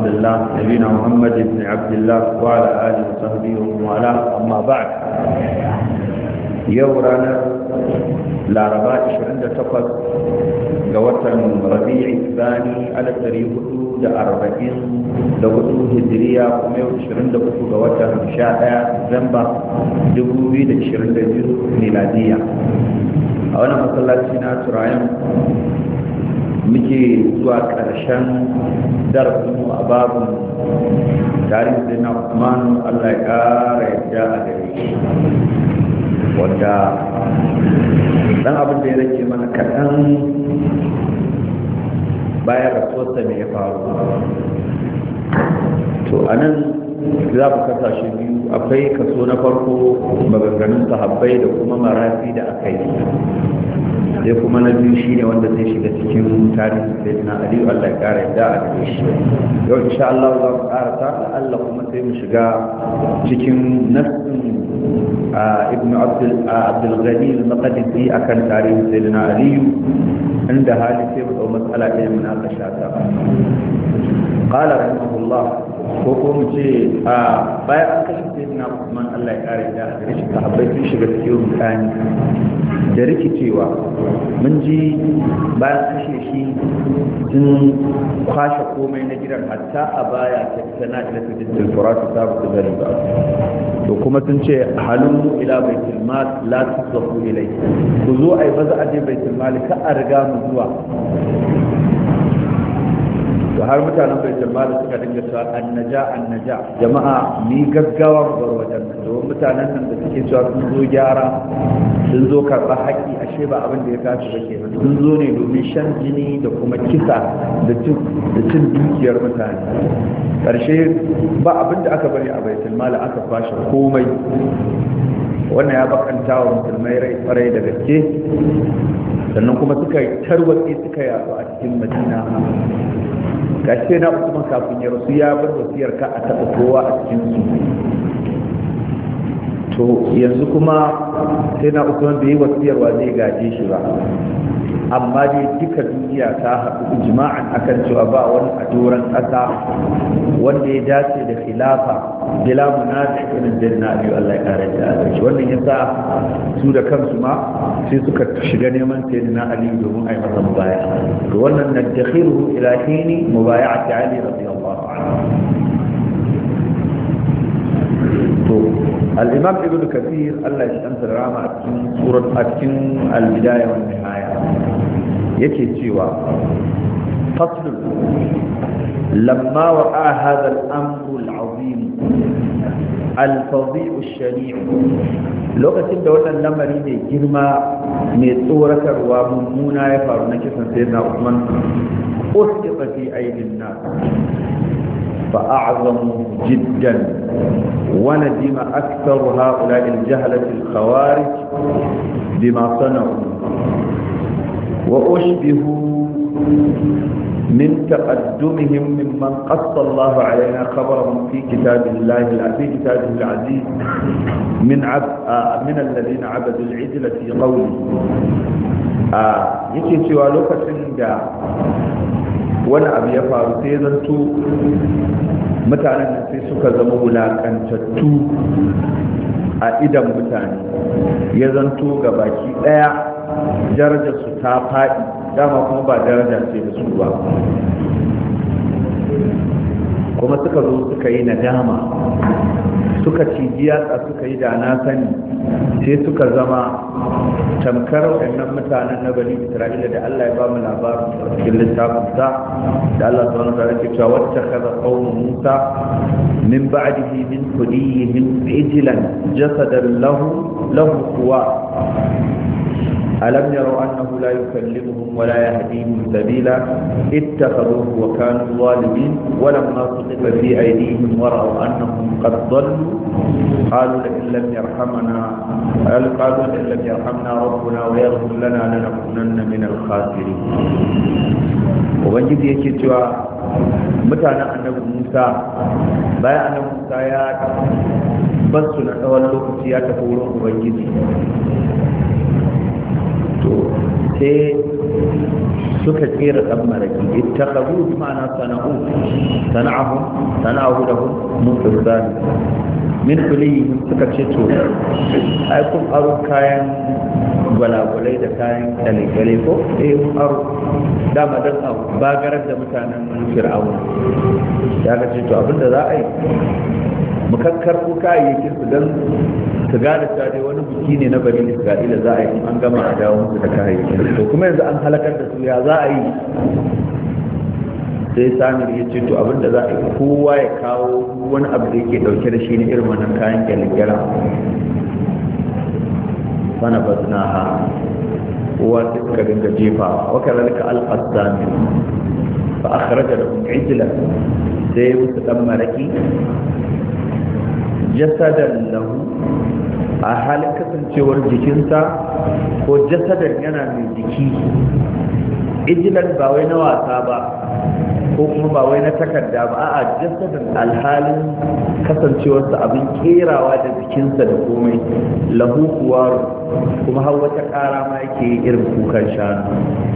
رسول الله نبينا محمد بن عبد الله وعلى آله وصحبه ومن والاه أما بعد يورانا العرباء 28 ga watan Rabi'i Thani 1444 hijiriya kuma yau 23 ga watan 11 Disamba 2022 miladiya a wannan masallaci na Turayen muke zuwa ƙarshen darasinmu a babin tarihi na Usman Allah ya ƙara yadda a gare shi wanda dan abin da ya rage mana kaɗan bayan rasuwarsa ne ya faru. To a nan za mu kasa shi biyu, akwai kaso na farko maganganun sahabbai da kuma marafi da aka yi, sai kuma na biyu shine wanda zai shiga cikin tarihi sai na aliyu Allah ya kara yadda a gare shi. Yau insha Allah za mu karata Allah kuma sai mu shiga cikin nassin ibn Abdul Ghani al-Maqdisi akan tarihi sai na aliyu inda hali sai mu dau matsala ɗaya mun aka shata. Qala rahimahullah ko mu ce bayan an kashe sayyidina Usman Allah ya kare da gare shi sahabbai sun shiga cikin rudani da rikicewa. Mun ji bayan kashe shi sun kwashe komai na gidan hatta a baya ta sana ila tijil furat ta bu gari ba, to kuma sun ce halun ila baitul mal la tusafu ilai, ku zo ai baza aje baitul mal ka a riga mu zuwa. To har mutanen baitul mal suka dinga cewa annaja jama'a ni gaggawa bar wajen nan, to mutanen nan da suke cewa sun zo gyara sun zo karɓa haƙƙi ashe ba abin da ya kasu ba kenan, sun zo ne domin shan jini da kuma kisa da cin dukiyar mutane. Ƙarshe ba abin da aka bari a baitul mal aka kwashe komai. Wannan ya bakanta wa musulmai rai farai da gaske, sannan kuma suka tarwatse suka yaɗu a cikin Madina. Gashi na Usman kafin ya rasu ya bar wasiyar ka a taɓa kowa a cikin su. To yanzu kuma sai na Usman bai yi wasiyar wa zai gaje shi ba, amma dai duka duniya ta haɗu ijma'an akan cewa ba wani a doron ƙasa wanda ya dace da khilafa bila munazi irin janna biyu Allah ya kare da shi. Wannan yasa su da kansu ma sai suka shiga neman sayyidina Ali domin ai masa mubaya. To wannan nadakhiru ila hini mubaya'ati Ali radiyallahu anhu. To al-Imam Ibn Kathir Allah ya amsa rama a cikin al-Bidaya wa Nihaya yake cewa fasl lamma wa'a hadha al-amru al-'azim al-fadhi' al-shani' lokacin da wannan lamari mai girma mai tsoratarwa mummuna ya faru na kisan sayyidina Usman usqifa fi aydin nas فأعظموا جدا وندم أكثر هؤلاء الجهلة الخوارج بما صنعوا وأشبهوا من تقدمهم ممن قص الله علينا خبرهم في كتابه العزيز من الذين عبدوا العجل في قوله yake cewa lokacin da wani abu ya faru sai zanto mutanen da sai suka zama wulakantattu a idan mutane, ya zanto ga baki daya darajar su ta faɗi, dama kuma ba daraja ce da su ba, kuma suka zo suka yi nadama, suka ciji yatsa suka yi da na sani, sai suka zama tamkar waɗannan mutanen na bani Isra'ila da Allah ya ba mu labarin cikin littafinsa da Allah subhanahu wa ta'ala ke cewa wattakhadha qawmu Musa min ba'dihi min hudiyihim ijlan jasadan lahu quwa ألم يروا أنه لا يكلمهم ولا يهديهم سبيلا اتخذوه وكانوا ظالمين ولما سقط في أيديهم ورأوا أنهم قد ضلوا قالوا لئن لم يرحمنا ربنا ويغفر لنا لنكونن من الخاسرين. ubangiji yake cewa mutanen annabi Musa bayan annabi Musa ya basu na tsawon lokaci ya tafi wurin ubangiji, to to sai suka kera dan maraki ittakhadhu ma'ana sana'ahu lahum mutazan min kulihim suka ce to ai kun aro kayan gwalagwalai da kayan kyale ko mun aro dama dan bagarar da mutanen fir'auna ya ga ce to abinda za a yi mu kakkarɓo kayayyakin su don su gane cewa dai wani biki ne na bani isra'ila za a yi an gama a dawo musu da kayayyakin to kuma yanzu an halakar da su ya za a yi sai samir ya ce to abinda za a yi kowa ya kawo wani abu da yake dauke da shi ne irin wannan kayan kyalikyara sana bazna ha kowa sai suka dinga jefawa wa kazalika al-qassami fa akhraja lahum ijlan sai musu dan maraki jasadan lahu a halin kasancewar jikinsa ko jasadan yana mai jiki ijilan ba wai na wasa ba ko kuma ba wai na takarda ba a'a jasadan alhalin kasancewarsa abin kerawa da jikinsa da komai lahu kuwa kuma har wata ƙara ma yake irin kukan shanu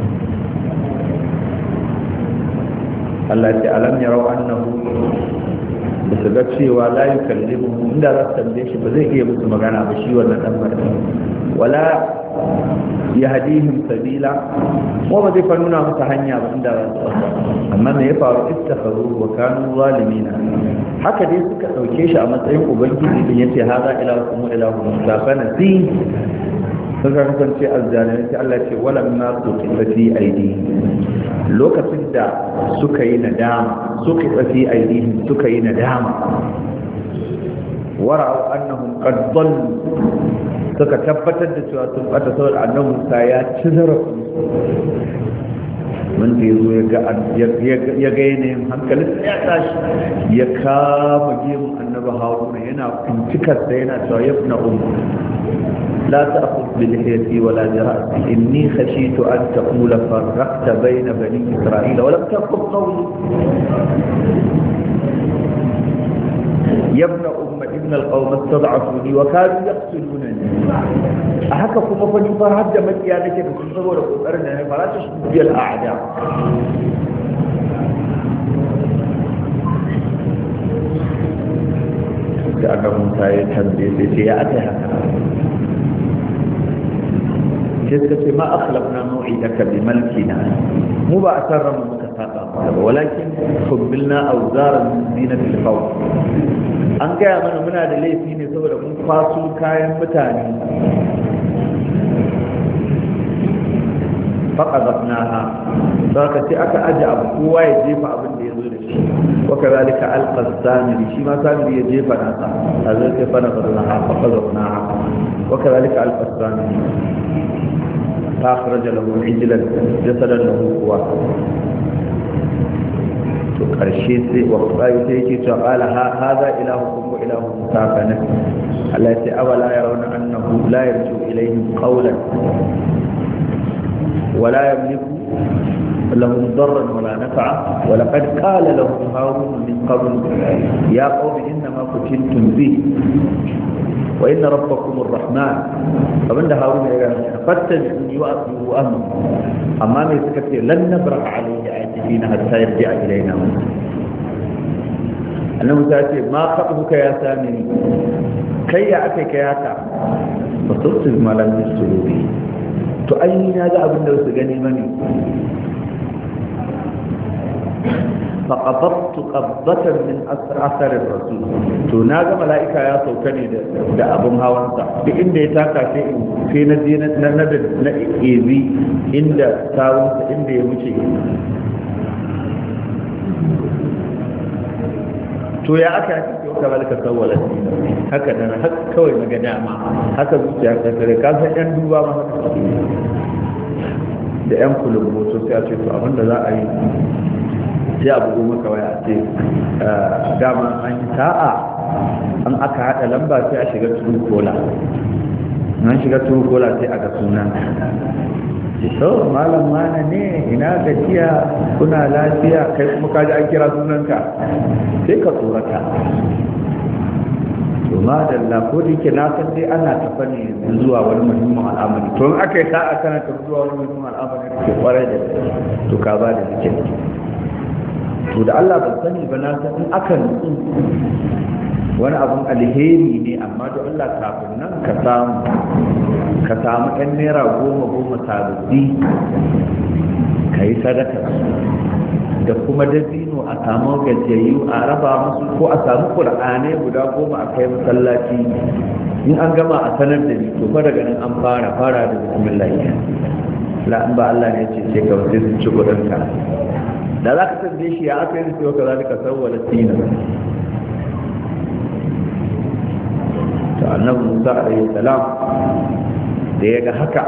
Allah ya alam yarau annahu da su ga cewa la yukallimu inda za su tambaye shi ba zai iya musu magana ba shi wannan dan maraki wala yahdihim sabila ko ba zai nuna musu hanya ba inda za su amma me ya faru ittakhadhu wa kanu zalimina haka dai suka dauke shi a matsayin ubangiji din yace haza ilahukum wa ilahu musa fa nasi suka kasance azzalimai sai Allah ce wala ma tuqita fi aidi lokacin da suka yi nadama suka fi aidihim suka yi nadama wara'u annahum qad dallu suka tabbatar da cewa sun bata saboda annabi Musa ya ci zarafi wanda ya ga yanayin hankalin ya tashi ya kama gemun annabi Haruna yana kuntikarsa yana cewa yabna لا تأخذ بلحيتي ولا برأسي إني خشيت أن تقول فرقت بين بني إسرائيل ولم تقل قولي يا ابن إن القوم استضعفوني وكانوا يقتلونني أحككم فنفر هدى من إيانك بسنصبوا لكم أرنا فلا تشبه بي الأعداء كأنهم سيتحدث يا أتها جدت ما أخلقنا موعدك بملكنا مو بأسر من متفاقا ولكن قبلنا أوزارا من زينة القوم أن كان من هذا ليس فيني سورة من فاصل كاين متاني فقذفناها فكتي أكا أجعب هو يجيب أبن يزول الشيء وكذلك ألقى السامري شما سامري يجيب ناسا هذا كيف نقضناها فقذفناها وكذلك ألقى السامري فأخرج له عجلا جسدا له قوة الشيء وقال هذا إلهكم وإله موسى التي أولا يرون أنه لا يرجو إليهم قولا ولا يملك لهم ضرا ولا نفعا ولقد قال لهم هارون من قبل يا قوم إنما فتنتم به وإن ربكم الرحمن فمن هارون فاتبعوني وأطيعوا أمري أما ما يتكفي لن نبرح عليه عاجزين حتى يرجع إلينا أنه تأتي ما خطبك يا سامري كي يأتيك يا كعب فتصل ما لم يسلوا به تؤين هذا أبن لو سجني مني فقبضت قبضة من أثر الرسول تناغ ملائكة يا سوكني دا أبو هاوانسا بإن دي تاكا شيء في ندينة ندد نئيذي إن دا تاوانسا إن دي مشي to ya aka yi ka zalika sawwala haka dan haka kawai daga dama haka zuciya ta kare ka san yan duba ma haka da yan kulubbo to sai a ce to abinda za a yi sai a bugo maka waya a ce dama an yi sa'a an aka hada lamba sai a shiga turu kola an shiga turu kola sai a ga sunan so malam mana ne ina gajiya kuna lafiya kai kuma kaji an kira sunanka sai ka tsorata to ma da Allah ko da yake na san dai ana tafa ne zuwa wani muhimmin al'amari to in aka yi sa'a kana tafi zuwa wani muhimmin al'amari da ke kwarai da to ka ba da zikin to da Allah ban sani ba na san in aka nutsu wani abun alheri ne amma da Allah kafin nan ka samu ɗan naira 10 sababbi ka yi sadaka da kuma dabino a samu gajiyayyu a raba musu ko a samu ƙur'anai guda 10 a kai masallaci in an gama a sanar da ni to fa daga nan an fara da bismillah la in ba Allah ne ce sai ka sai su ci kudinka da za ka tambaye shi ya aka yi sai ka zalika sawwala tina to annabi Musa alaihi salam da ya ga haka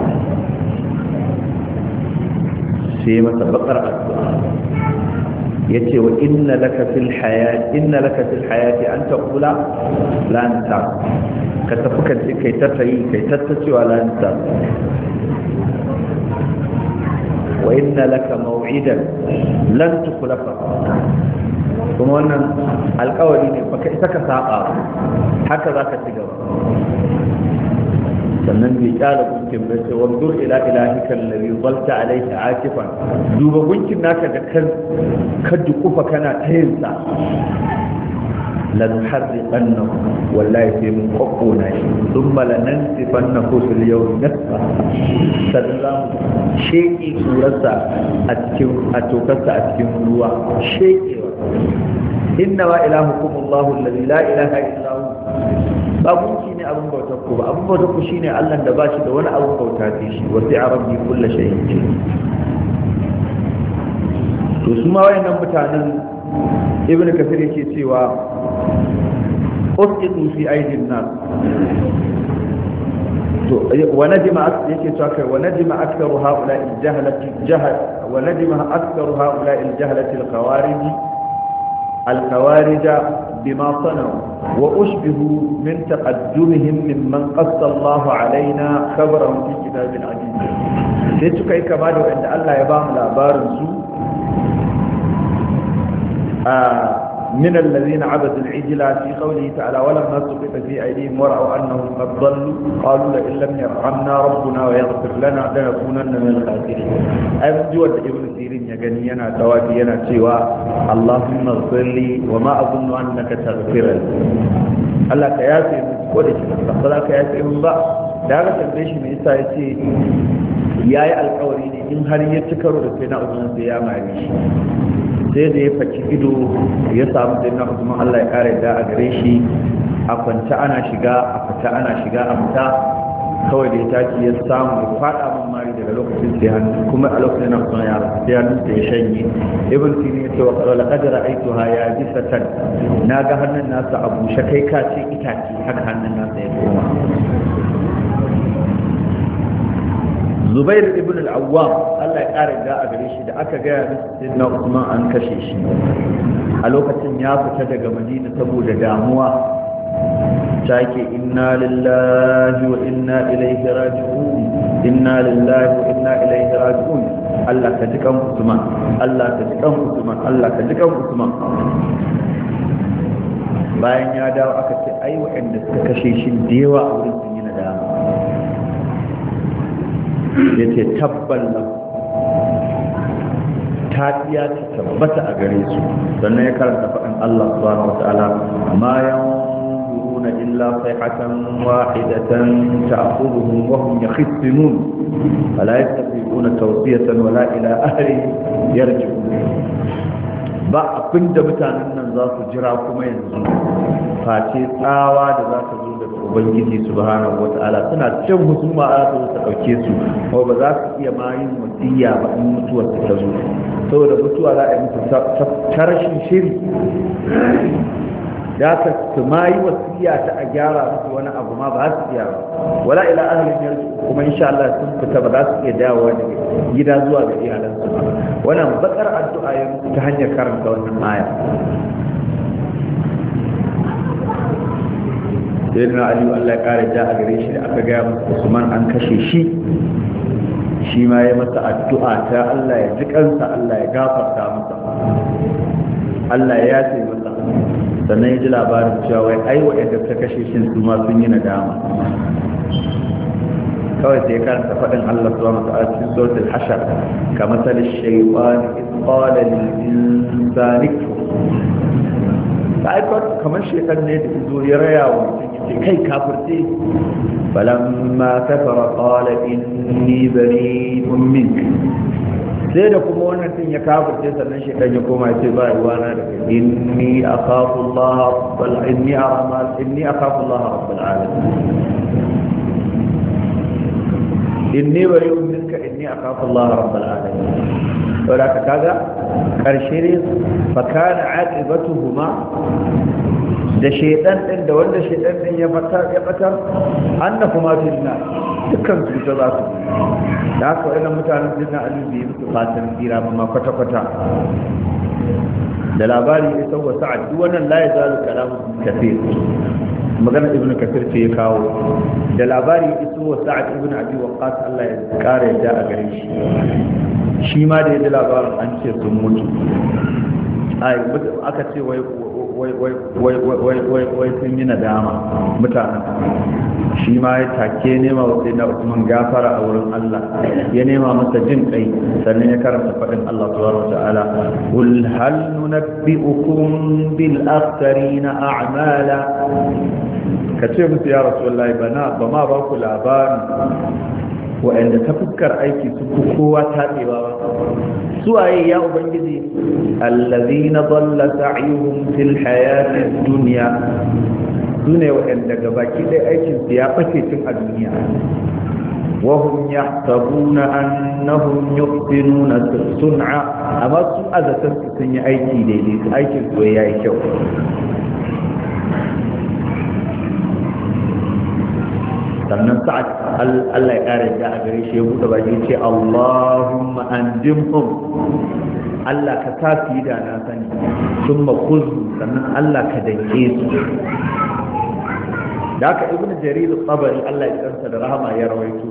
sai masa bakar addu'a yace wa inna laka fil hayati an taqula la anta ka tafi kan kai ta cewa la anta wa inna laka maw'idan lan tukhlafa kuma wannan alƙawari ne baka isa ka saba haka zaka ci gaba sannan bai kyala gunkin bai ce wanzur ila ilahika alladhi dhalta alayhi akifan duba gunkin naka da kan kaddu kufa kana tayinsa lan harriqannahu wallahi sai mun kokkona shi thumma lanansifannahu fil yawm nasfa sallallahu sheki surarsa a tokarsa a cikin ruwa shekewa inna wa ilahukum Allahu alladhi la ilaha illa hu ba gunki ne abin bautar ku ba abin bautar ku shine Allah da bashi da wani abin bauta sai shi wa sai rabbi kullu shay'in to su ma wayannan mutanen ibnu kasir yake cewa usqitu fi aidin nas to wa najma yake cewa kai wa najma aktharu haula'i jahalati wa najma aktharu haula'i aljahalati الخوارج بما صنعوا وأشبهوا من تقدمهم ممن قص الله علينا خبرهم في كتاب العزيز sai suka yi kama da wanda Allah ya ba mu labarinsu من الذين عبدوا العجل في قوله تعالى ولما سقط في أيديهم ورأوا أنهم قد ضلوا قالوا لئن لم يرحمنا ربنا ويغفر لنا لنكونن من الخاسرين أي من جوة ابن سيرين يغنينا توادينا سوى اللهم اغفر لي وما أظن أنك تغفر لي الله كياسي من قدش فقال كياسي من بعض دعنا تنبيش من إسا يسي ياي القورين إن هل يتكروا لسينا أظن سياما عيش sai da ya faci ido ya samu dinna Usman Allah ya kare da a gare shi a kwanta ana shiga a fita ana shiga a fita kawai da ya tashi ya samu ya fada min mari daga lokacin sai hannu kuma a lokacin na Usman ya sai hannu sai ya shanye ibn Sina ya ce wa qala laqad ra'aytuha ya bisatan naga hannun nasa a bushe kai ka ce itace haka hannun nasa ya koma Zubair ibn al-Awwam Allah ya kare da a gare shi da aka gaya masa sayyidina Usman an kashe shi a lokacin ya fita daga Madina saboda damuwa take inna lillahi wa inna ilaihi raji'un inna lillahi wa inna ilaihi raji'un Allah ka ji kan Usman Allah ka ji kan Usman Allah ka ji kan Usman bayan ya dawo aka ce ai waɗanda suka kashe shi da yawa a wurin sun yi nadama ya ce tabballa tafiya ta tabbata a gare su sannan ya karanta faɗin Allah subhanahu wa ta'ala ma yanzuruna illa sayhatan wahidatan ta'khudhuhum wa hum yakhsimun fala yastati'una tawsiyatan wala ila ahli yarji'un ba abinda mutanen nan za su jira kuma yanzu face tsawa da za ta zo daga ubangiji subhanahu wata'ala suna cin husuma a su ta dauke su ko ba za su iya ma yin wasiya ba in mutuwar ta zo saboda mutuwa za a yi mutu ta rashin shiri da ka su ma yi wasiya ta a gyara musu wani abu ma ba su iya ba wala ila ahlin yarji kuma insha Allah sun fita ba za su iya dawowa daga gida zuwa ga iyalansu ba wannan bakar addu'a ya mutu ta hanyar karanta wannan aya sai na aliyu Allah ya kare ja a gare shi da aka gaya masa Usman an kashe shi ma ya masa addu'a ta Allah ya ji kansa Allah ya gafarta masa Allah ya yace masa sannan ya ji labarin cewa wai ai waɗanda ta kashe shi su ma sun yi nadama kawai sai karanta faɗin Allah subhanahu wa ta'ala cikin suratul hashar kama sal shaytan qala lil insani sai kamar shaytan ne da zo ya raya wa mutum kai kafirce falamma kafara qala inni bari'un minka sai da kuma wannan din ya kafirce sannan shaytan ya koma ya ce ba ruwana da kai inni akhafu Allah inni akhafu Allah rabbul alamin inni bari'un minka inni akhafu Allah rabbul alamin wala kaga karshe ne fa kana aqibatuhuma da shaytan din da wanda shaytan din ya batar annahuma filna dukkan su ta za su da haka wannan mutanen jinna alubi musu fatan tsira ma kwata kwata da labari ya sauwa sa'ad duk wannan la yazalu kalamu kathir magana ibnu kathir ce ya kawo da labari ya iso wa sa'ad ibnu abi waqqas Allah ya kare yadda a gare shi ma da ya labarin an ce sun mutu ai aka ce wai sun yi nadama mutanen shi ma ya take nema wa sai na Usman gafara a wurin Allah ya nema masa jin kai sannan ya karanta faɗin Allah subhanahu wa ta'ala qul hal nunabbi'ukum bil akhsarina a'mala kace musu ya rasulullahi ba ma ba ku labarin wa'anda ta fuskar aiki su kowa taɓewa ba su waye ya ubangiji allazina dalla sa'yuhum fil hayatid dunya sune wa'anda gabaki dai aikin su ya bace tun a duniya wa hum yahtabuna annahum yuhsinuna sun'a amma su azatan su sun yi aiki daidai aikin su yayi kyau sannan sa'ad Allah ya kare da a gare shi ya buɗe baki ce Allahumma anjimhum Allah ka tafi da na sani sun makuzu sannan Allah ka danke su da haka ibnu jarir al-tabari Allah ya kansa da rahama ya rawaito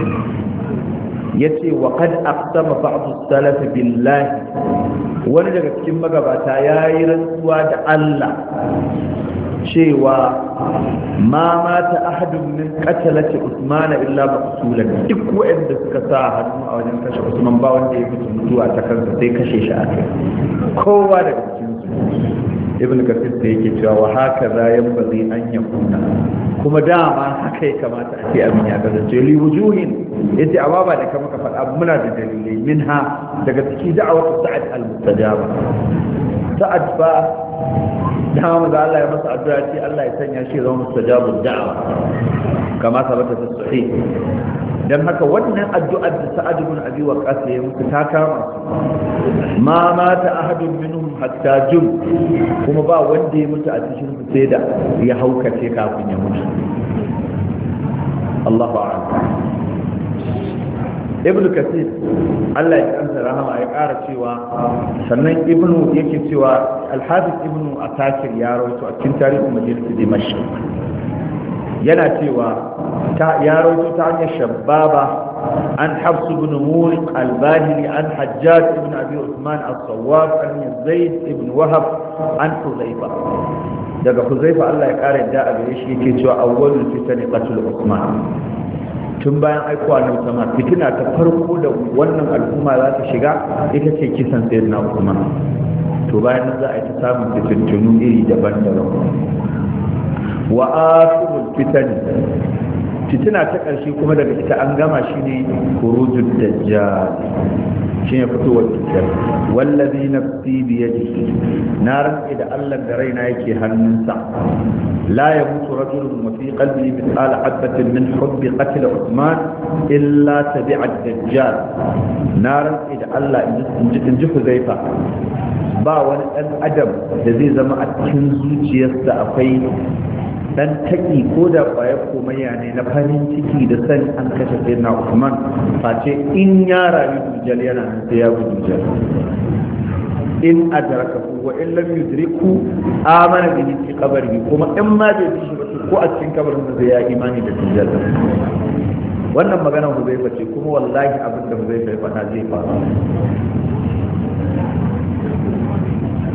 yace wa qad aqsama ba'd as-salaf billahi wani daga cikin magabata yayi rantsuwa da Allah cewa ma mata ahadun min qatalati Usman illa maqsulan duk wanda suka sa hannu a wajen kashe Usman ba wanda ya mutu mutuwa ta kansa sai kashe shi a kai kowa daga cikin su ibn kathir da yake cewa wa haka za yanbaghi an yakuna kuma dama haka ya kamata a ce abin ya kasance li wujuhin yace amma ba da kama ka faɗa muna da dalilai minha daga ciki da'awatu sa'ad al-mustajaba sa'ad ba dama da Allah ya masa addu'a ce Allah ya sanya shi zama mustajabud da'wa kama sabata ta sahih dan haka wannan addu'ar da Sa'ad ibn Abi Waqqas ya musu ta kama ma mata ahadun minhum hatta jum kuma ba wanda ya mutu a cikin su sai da ya haukace kafin ya mutu Allahu a'lam ibnu kathir Allah ya kansa rahama ya ƙara cewa sannan ibnu yake cewa al-hafiz ibnu asakir ya rawaito a cikin tarihin majalis dimashq yana cewa ya rawaito ta hanyar shababa an hafs ibn muriq al-bahili an hajjaj ibn abi usman as-sawwab an zaid ibn wahab an huzaifa daga huzaifa Allah ya ƙara yadda a gare shi yake cewa awwalul fitani qatl usman tun bayan aikowa na sama fitina ta farko da wannan al'umma za ta shiga ita ce kisan sayar na Usman to bayan nan za a yi ta samun fitintunu iri daban-daban wa akhirul fitina ta ƙarshe kuma daga ita an gama shi ne khurujud dajjal shi ne fitowar dajjal wallazi nafsi bi yadihi na rantsi da Allah da raina yake hannunsa la yamutu rajulun wa fi qalbi mithqala habatin min hubbi qatl Uthman illa tabi'a dajjal na rantsi da Allah in ji Huzaifa ba wani dan adam da zai zama a cikin zuciyarsa akwai dan taki ko da kwaya komayya ne na farin ciki da san an kashe sayyidina Uthman face in ya rayu dujal yana nan sai ya bi dujal in adrakahu wa in lam yudriku amana bihi fi qabrihi kuma in ma bai bi shi ba ko a cikin kabarin da ya imani da dujal wannan magana Huzaifa ce kuma wallahi abin da Huzaifa ya faɗa zai faru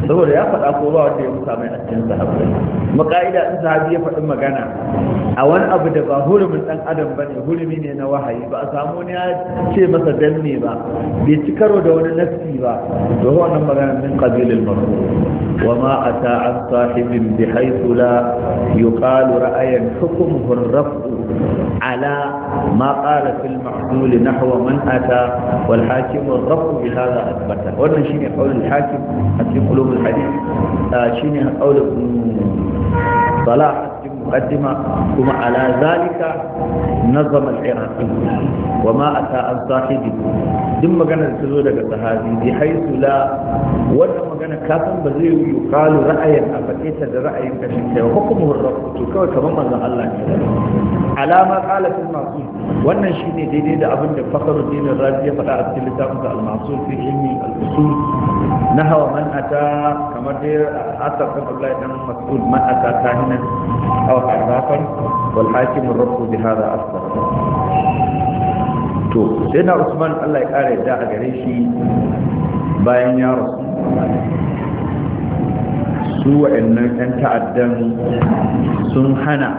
saboda ya faɗa ko ba wanda ya musa mai a cikin sahabbai maka'ida in sahabi ya faɗi magana a wani abu da ba hurumin ɗan adam ba ne, hurumi ne na wahayi, ba a samu wani ya ce masa danne ba, bai ci karo da wani nafsi ba, to wannan magana min qabilil marfu wa ma ata an sahibin bi haythu la yuqalu ra'ayan hukmuhu ar-raf'u ala ma qala fil ma'dul nahwa man ata wal hakim ar-raf'u bi hadha athbata. wannan shine qaulul hakim a cikin ulumul hadith, shine qaulul salah مقدمة ثم على ذلك نظم العراقي وما أتى عن صاحبه ثم كان التزود كصحابي بحيث لا ولا كان كافن بزي يقال رأيا أفتيت رأيا كشيء وحكمه الرب كما كمان الله على ما قال في المعصوم wannan shine daidai da abin da Fakhruddin Razi ya faɗa a cikin littafin al-Ma'sul fi ilmi al-usul nahwa man ata kamar dai asar kan Abdullah ibn Mas'ud man ata kahinan aw harrafan wal hakim ar-rabb bi hadha asar. to sai na Usman Allah ya kare da a gare shi bayan ya rasu su wa'annan ɗan ta'addan sun hana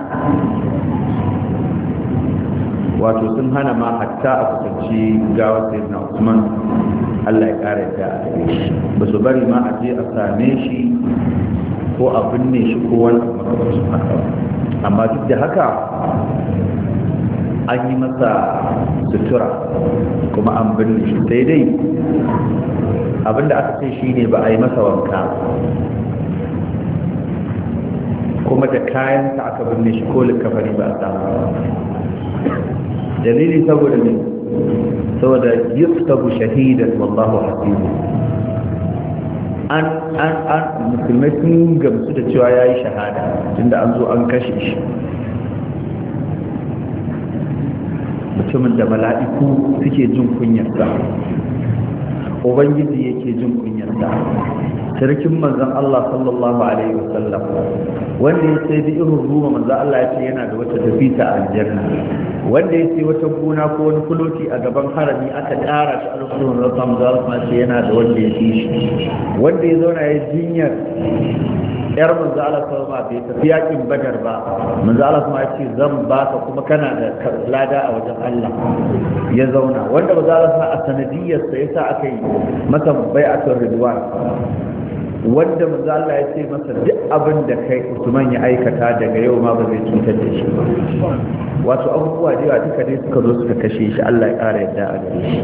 ma hatta a kusanci gawar sai na Usman Allah ya kare da a gare shi, ba su bari ma a je a same shi ko a binne shi ko wani makabarsu haka, amma duk da haka an yi masa sutura kuma an binne shi, sai dai abinda aka ce shi ne ba a yi masa wanka kuma da kayansa aka binne shi ko likafari ba a samu. dalili saboda ne saboda yuktabu shahidan wallahu hasibu, an musulmai sun gamsu da cewa yayi shahada tunda an zo an kashe shi, mutumin da mala'iku suke jin kunyarsa, ubangiji yake jin kunyarsa, sarkin manzon Allah sallallahu alaihi wasallam wanda ya sai da irin ruwa manzon Allah ya ce yana da wata tafita a aljanna, wanda ya sai wata gona ko wani fuloti a gaban harami aka ƙara shi alƙur'an rasa manzon Allah ce yana da wanda ya fi shi, wanda ya zauna ya jinyar yar manzo Allah sallallahu alaihi wasallam bai tafi yakin Badar ba, manzo Allah kuma ya ce zan baka kuma kana da lada a wajen Allah, ya zauna wanda manzo Allah a sanadiyar sa yasa aka yi masa bai'atul ridwan, wanda manzo Allah ya ce masa duk abin da kai Usman ya aikata daga yau ma ba zai cutar da shi ba. Wato abubuwa da yawa duka dai suka zo suka kashe shi, Allah ya ƙara yadda a gare shi.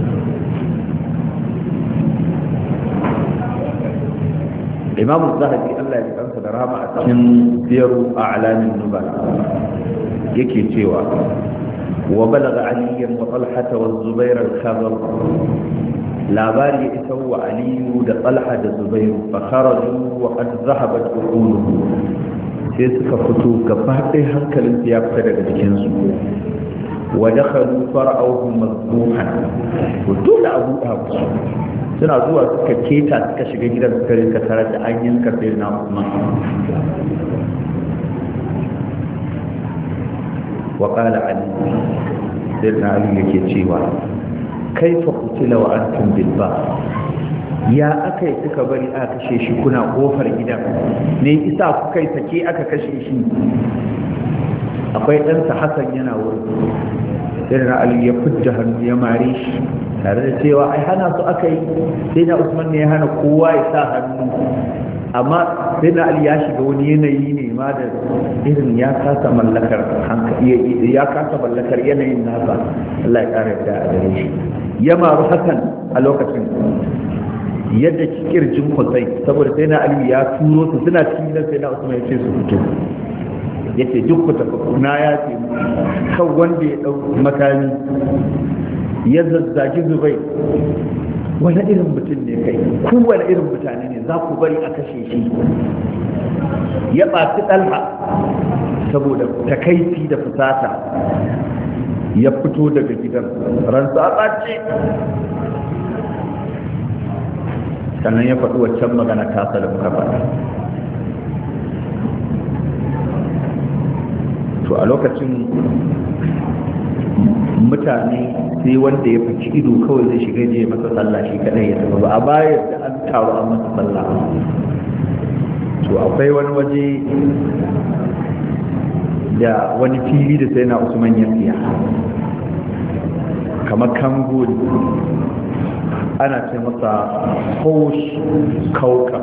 Imam Zahabi Allah ya kansa da rahama a cikin siyaru a alamin nubala yake cewa wa balagha aliyan wa talhata wa zubair al-khabar, labari ya isa wa aliyu da talha da zubairu fa kharaju wa qad zahabat uquluhum, sai suka fito gaba ɗaya hankalin su ya fita daga jikin su, wa dakhalu fara'uhu mazbuhan, to dole abu abu suna zuwa suka keta suka shiga gidan suka rinka tare da an yanka sai na Usman. wa qala ali sai na ali yake cewa kaifa qutila wa antum bil ba, ya akai suka bari aka kashe shi kuna kofar gidan, ne isa kuka yi sake aka kashe shi? akwai ɗansa Hassan yana wurin, sai na ali ya fujja hannu ya mare shi tare da cewa ai hana su aka yi, sai na Usman ne ya hana kowa ya sa hannu, amma sai na Ali ya shiga wani yanayi ne ma da irin ya kasa mallakar hankali, ya kasa mallakar yanayin nasa, Allah ya kare da a gare shi. Ya maru Hassan a lokacin yadda kirjin Hussein, saboda sai na Ali ya turo su suna cikin gidan, sai na Usman ya ce su fito, ya ce duk ku tafi na ya ce kan wanda ya ɗau makami ya zazzagi Zubai, wani irin mutum ne kai, kowane irin mutane ne za ku bari a kashe shi? Ya ɓaci Talha saboda takaici da fusata, ya fito daga gidan ransa a ɓace, sannan ya faɗi waccan magana tasa da muka faɗa. To a lokacin mutane sai wanda ya fici ido kawai zai shiga je masa sallah shi kadai ya tafi ba a bayar da an taru an masa sallah. To akwai wani waje da wani fili da sai na Usman ya siya kamar kango ana ce masa hosh kauka,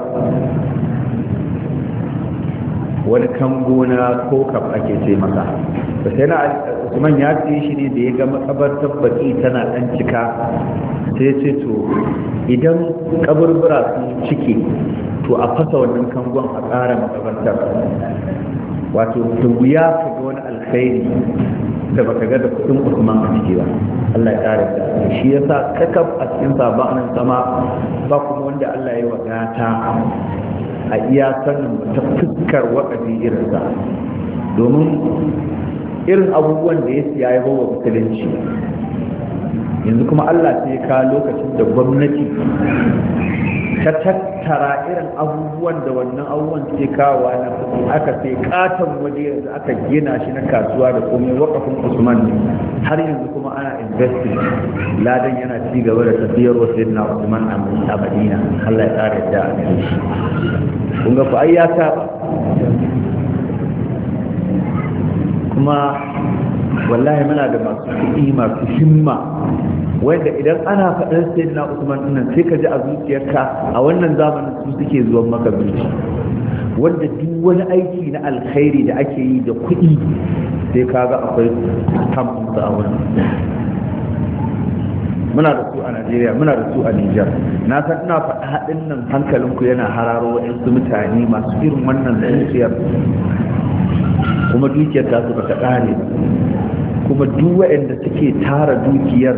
wani kango na kokaf ake ce masa. da sai na Usman ya ce shi ne da ya ga makabartar baki tana dan cika sai ya ce to idan kaburbura sun cike to a fasa wannan kangon a ƙara makabartar. Wato da wuya ka ga wani alkhairi da baka ga da kudin Usman a ciki ba. Allah ya kare ta. Shi yasa kakaf a cikin sabanin sama ba kuma wanda Allah ya wadata a iya sanin ta fuskar waƙafi irinsa, domin irin abubuwan da ya siya ya bawa musulunci. Yanzu kuma Allah sai ka lokacin da gwamnati ta tattara irin abubuwan da wannan abubuwan ke kawowa na aka sai katon waje yanzu aka gina shi na kasuwa da komai wakafin Usman ne, har yanzu kuma ana investing, ladan yana ci gaba da tafiyar wa sayyidina Usman a Madina. Allah ya kare da a cikin shi. Kun ga fa ayyata kuma wallahi muna da masu kuɗi masu himma wanda idan ana faɗin sayyidina Usman dinnan sai ka ji a zuciyarka a wannan zamanin su suke zuwan maka zuci, wanda duk wani aiki na alkhairi da ake yi da kuɗi sai kaga akwai kamfin sa a wurin. Muna da su a Najeriya, muna da su a Nijar. Na san ina faɗa haɗin nan hankalinku yana hararo waɗansu mutane masu irin wannan zuciyar, kuma dukiyar ta su bata ƙare ba, kuma duk waɗanda suke tara dukiyar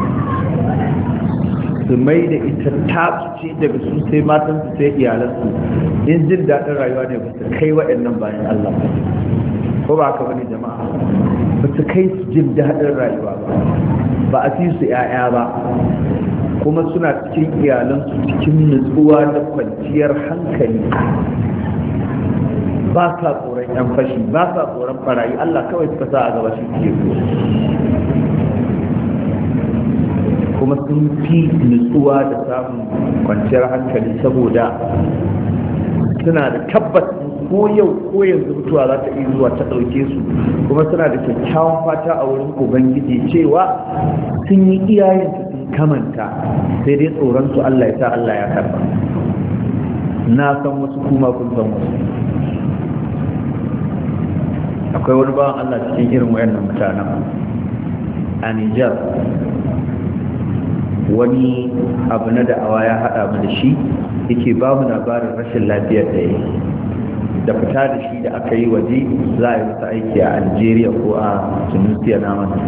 su mai da ita tafice daga su sai matansu sai iyalansu, in jin daɗin rayuwa ne ba su kai waɗannan bayan Allah ko ba haka bane jama'a, ba su kai su jin daɗin rayuwa ba a fi su 'ya'ya ba, kuma suna cikin iyalansu cikin nutsuwa da kwanciyar hankali, ba sa tsoron yan fashi, ba sa tsoron barayi, Allah kawai suka sa a gaba shi ke so, kuma sun fi nutsuwa da samun kwanciyar hankali saboda suna da tabbas ko yau ko yanzu mutuwa za ta iya zuwa ta ɗauke su, kuma suna da kyakkyawan fata a wurin Ubangiji cewa sun yi iyayensu sun kamanta, sai dai tsoron su Allah ya sa Allah ya karba. Na san wasu kuma kun san wasu. Akwai wani bawan Allah cikin irin wayannan mutanen a Nijar, wani abu na da'awa ya haɗa mu da shi, yake ba mu labarin rashin lafiyar da ya da fita da shi da aka yi waje za a yi masa aiki a Algeria ko a Tunisia na mana.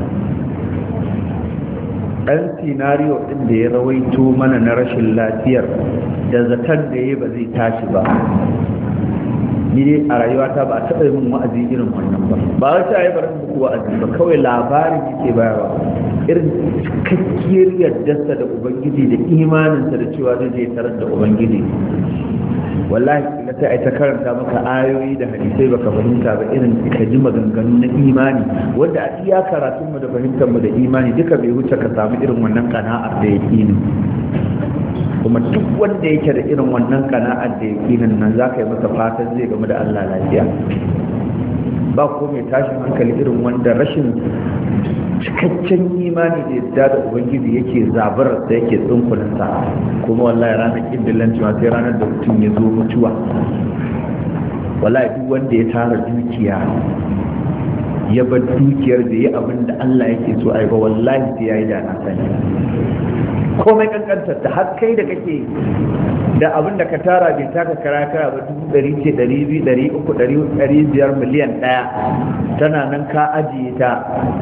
Ɗan sinariyo ɗin da ya rawaito mana na rashin lafiyar da zaton da ya ba zai tashi ba, ni dai a rayuwata ba a taɓa yi min wa'azi irin wannan ba. Ba wai ta yi barin muku wa'azi ba, kawai labarin yake bayarwa, irin cikakkiyar yardarsa da Ubangiji da imaninsa da cewa zai je tarar da Ubangiji. Wallahi kila sai ai ta karanta maka ayoyi da hadisai baka fahimta ba, irin ka ji maganganu na imani wanda a iya karatun mu da fahimtar mu da imani duka bai wuce ka samu irin wannan kana'ar da yaqini. Kuma duk wanda yake da irin wannan kana'ar da yaqinin nan zaka yi masa fatan zai gamu da Allah lafiya. Ba ko mai tashin hankali irin wanda rashin cikakken imani da yadda da Ubangiji yake zabar da yake tsunkulinsa, kuma wallahi ranar ƙidillanci ma sai ranar da mutum ya zo mutuwa. Wallahi duk wanda ya tara dukiya ya bar dukiyar da ya abin da Allah yake so a yi ba, wallahi sai ya yi da na sani. Komai kankantar ta har kai da kake da abin da ka tara bai taka kara ba, 100 ce 200 300 500 miliyan 1 tana nan ka ajiye ta,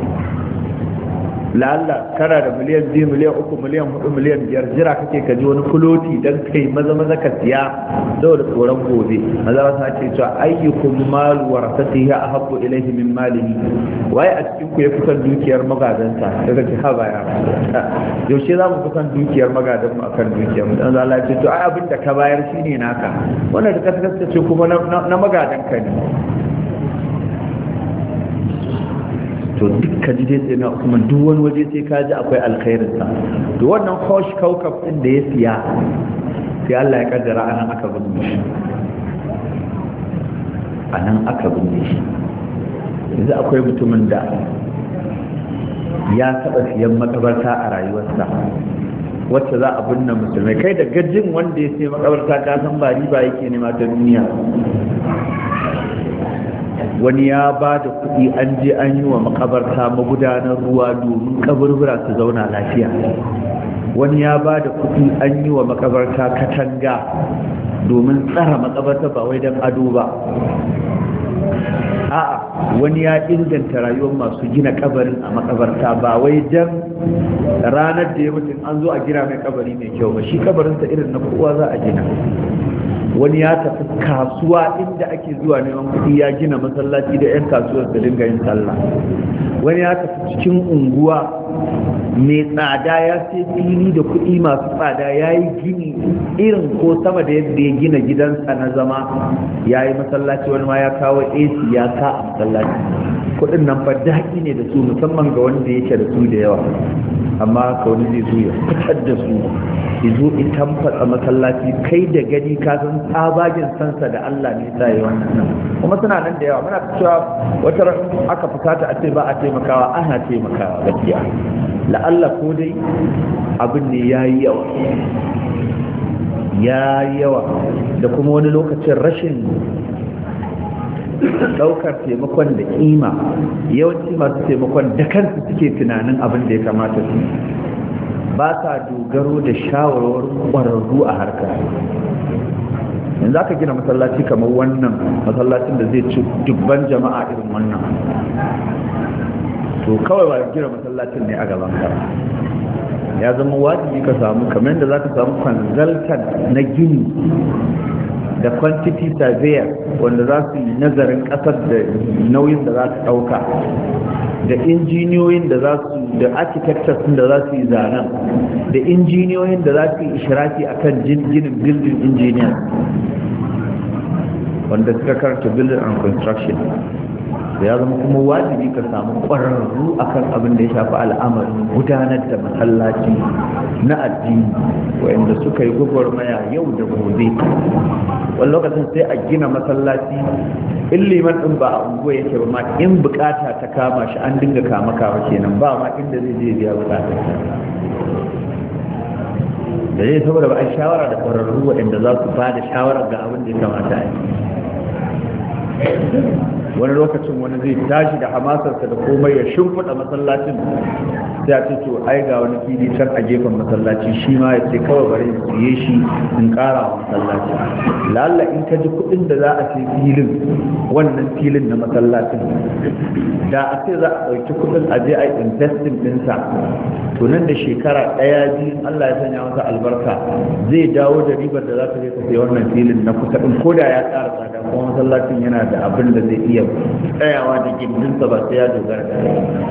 lalla kana da miliyan 2 miliyan 3 miliyan 4 miliyan 5 jira kake ka ji wani kuloti dan kai maza ka siya saboda tsoron gobe. maza ba ce cewa ayyukum mal warasatihi ahabbu ilayhi min malihi, waye a cikin ku ya kusan dukiyar magadansa daga ce ha baya yaushe za mu kusan dukiyar magadan mu akan dukiyar mu? dan Allah ce to ai abin da ka bayar shine naka, wannan da ka ce kuma na magadan ka ne. to dukkan ji dai sai na Usman duk wani waje sai ka ji akwai alkhairin sa to wannan hosh kaukab din da ya siya sai Allah ya kaddara anan aka binne shi yanzu akwai mutumin da ya taɓa siyan makabarta a rayuwarsa wacce za a binne musulmai kai da gajin wanda ya sai makabarta ka san ba riba yake nema ta duniya wani ya ba da kuɗi an je an yi wa makabarta magudanar ruwa domin kaburbura su zauna lafiya wani ya ba da kuɗi an yi wa makabarta katanga domin tsara makabarta ba wai don ado ba a'a wani ya inganta rayuwar masu gina kabarin a makabarta ba wai dan ranar da ya mutum an zo a gina mai kabari mai kyau ba shi kabarinsa irin na kowa za a gina wani ya tafi kasuwa inda ake zuwa neman kuɗi ya gina masallaci da 'yan kasuwar su dinga yin sallah wani ya tafi cikin unguwa mai tsada ya sai fili da kuɗi masu tsada ya yi gini irin ko sama da yadda ya gina gidansa na zama ya yi masallaci wani ma ya kawo AC ya sa a masallaci kuɗin nan fa daɗi ne da su musamman ga wanda yake da su da yawa amma ka wani zai zo ya fitar da su ya zo in tamfatsa masallaci kai da gani ka san tsabagen sansa da Allah ne sa yi wannan nan kuma suna nan da yawa muna cewa wata ran aka fusata a ce ba a taimakawa ana taimakawa gaskiya la'alla ko dai abin ne ya yi yawa da kuma wani lokacin rashin daukar taimakon da kima yawanci masu taimakon da kansu suke tunanin abin da ya kamata su ba sa dogaro da shawarwarin ƙwararru a harkar yanzu aka gina masallaci kamar wannan masallacin da zai ci dubban jama'a irin wannan to kawai ba gina masallacin ne a gaban ka ya zama wajibi ka samu kamar yadda za ka samu consultant na gini da quantity surveyor wanda za su yi nazarin kasar da nauyin da za su ɗauka da injiniyoyin da za su da architectures da za su yi zanen da injiniyoyin da za su yi ishiraki akan ginin building engineers wanda suka karanta building and construction ya zama kuma wajibi ka samu ƙwararru akan abin da ya shafi al'amarin gudanar da masallaci na addini wanda suka yi gwagwarmaya yau da gobe wani lokacin sai a gina masallaci in liman ɗin ba a unguwa yake ba ma in bukata ta kama shi an dinga kama kenan ba ma inda zai je biya bukata da zai saboda ba a shawara da ƙwararru waɗanda za su ba da shawarar ga abin da ya kamata a yi wani lokacin wani zai tashi da hamasarsa da komai ya shimfiɗa masallacin sai a ce to ai ga wani fili can a gefen masallaci shi ma ya ce kawai bari in siye shi in ƙara wa masallaci lalla in ka ji kuɗin da za a ce filin wannan filin na masallacin da a ce za a ɗauki kuɗin a je a yi investin ɗinsa to nan da shekara ɗaya biyu Allah ya sanya masa albarka zai dawo da ribar da za ta je ta sai wannan filin na kusa ɗin ko da ya ƙara tsada kuma masallacin yana da abin da zai iya tsayawa da gindinsa ba sai ya dogara da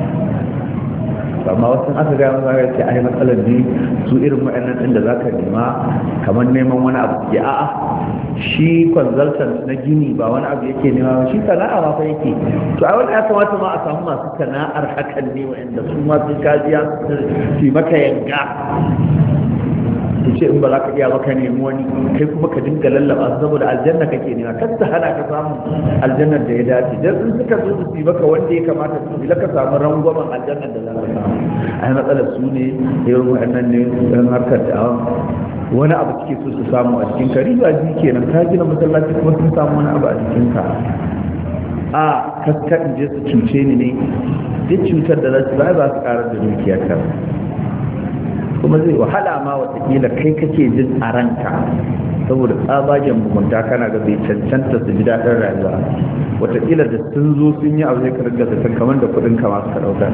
amma wasu aka gaya masa ya ce ai matsalar ne su irin wa'annan ɗin da za ka nema kamar neman wani abu ke a'a shi consultant na gini ba wani abu yake nema ba shi sana'a ma fa yake to ai wani ya kamata ma a samu masu sana'ar hakan ne wa'anda su ma sun kajiya su maka yanga su ce in ba za ka iya maka nemi wani kai kuma ka dinga lallaba saboda aljanna kake nema kar ta hana ka samu aljannar da ya dace dan in suka zo su yi maka wanda ya kamata su yi ka samu rangwamen aljannar da za ka samu ai matsalar su ne irin wa'annan ne dan harkar da wani abu suke so su samu a cikin ka riba ji kenan ka gina masallaci kuma sun samu wani abu a cikin ka a kaska in je su cuce ni ne duk cutar da za su ba su karar da dukiya ka kuma zai wahala ma watakila kai kake jin a ranka saboda tsabagen mugunta kana ga bai cancanta su ji daɗin rayuwa watakila da sun zo sun yi abu zai karar da zaton kamar da kuɗin kama suka ɗauka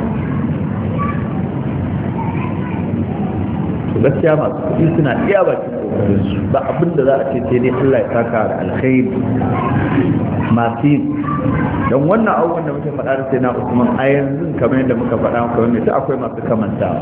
to gaskiya masu kuɗi suna iya bakin kokarin su ba abin da za a ce sai dai Allah ya saka da alkhairi masu yin don wannan abubuwan da muke faɗa da sai na Usman a yanzu kamar yadda muka faɗa maka wanda sai akwai masu kamantawa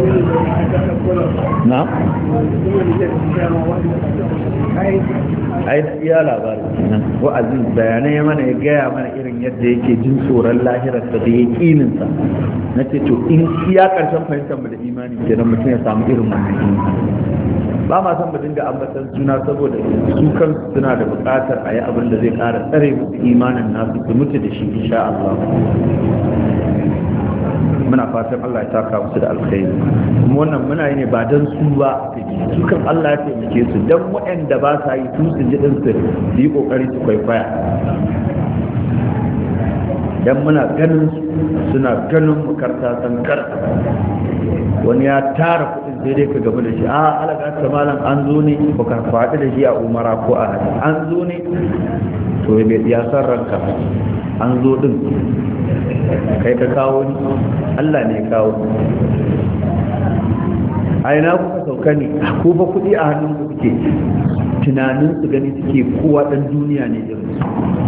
na ai iya labarin kenan wa'azin bayanai mana ya gaya mana irin yadda yake jin tsoron lahirarsa da yaƙinin sa nace to in iya karshen fahimtar mu da imani kenan mutum ya samu irin wannan imani ba ma san mu dinga ambatan suna saboda su kansu suna da buƙatar a yi abin da zai ƙara tsare musu imanin nasu su mutu da shi insha Allah muna fatan Allah ya taka musu da alkhairi kuma wannan muna yi ne ba dan su ba su kan Allah ya taimake su dan waɗanda ba sa yi su ji din su yi kokari su kwaikwaya dan muna ganin suna ganin mu karta san karta wani ya tara kuɗin sai dai ka gaba da shi alaga ta malam an zo ne ko ka faɗi da shi a umara ko a hajji an zo ne to ya san ranka an zo din kai ka kawo ni Allah ne ya kawo a ina kuka sauka ne ko ba kuɗi a hannun ku suke tunanin su gani suke kowa ɗan duniya ne irin su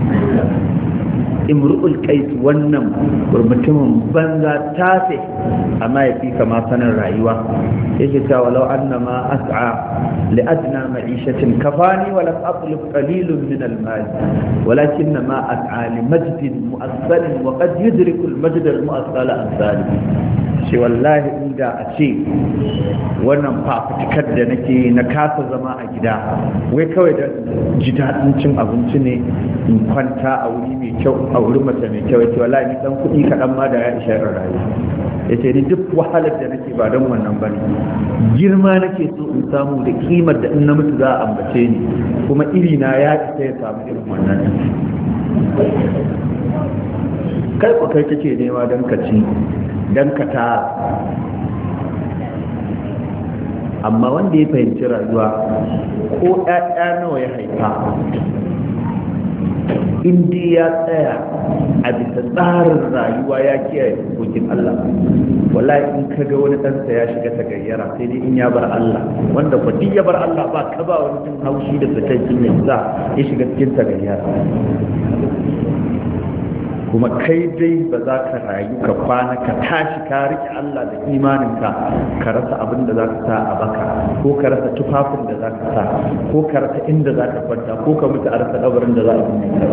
imru'ul qais wannan mutumin banza tafe amma ya fi kama sanin rayuwa yake cewa walau annama as'a li adna ma'ishatin kafani wa lam atlub qalilun min al-mal walakin ma as'a li majdin mu'assal wa qad yudriku al-majd al-mu'assal an-salim shi wallahi inda a ce wannan fafutukar da nake na kasa zama a gida wai kawai da ji daɗin cin abinci ne in kwanta a wuri mai kyau a wurin mace mai kyau yace wallahi ni dan kuɗi kaɗan ma da ya isha rayu yace ni duk wahalar da nake ba don wannan bane girma nake so in samu da kimar da in na mutu za a ambace ni kuma iri na ya isa ya samu irin wannan kai ko kai kake nema don ka ci don ka ta amma wanda ya fahimci rayuwa ko ɗaya nawa ya haifa inda ya tsaya a bisa tsarin rayuwa ya kiyaye hukukin Allah wallahi in ka ga wani ɗansa ya shiga ta gayyara sai dai in ya bar Allah wanda ba duk ya bar Allah ba ka ba wani jin haushi da fitaccen yanzu ya shiga cikin ta gayyara kuma kai dai ba za ka rayu ka kwana ka tashi ka riƙe Allah da imaninka ka rasa abin da za ka sa a baka ko ka rasa tufafin da za ka sa ko ka rasa inda za ka kwanta ko ka mutu a rasa kabarin da za a binne ka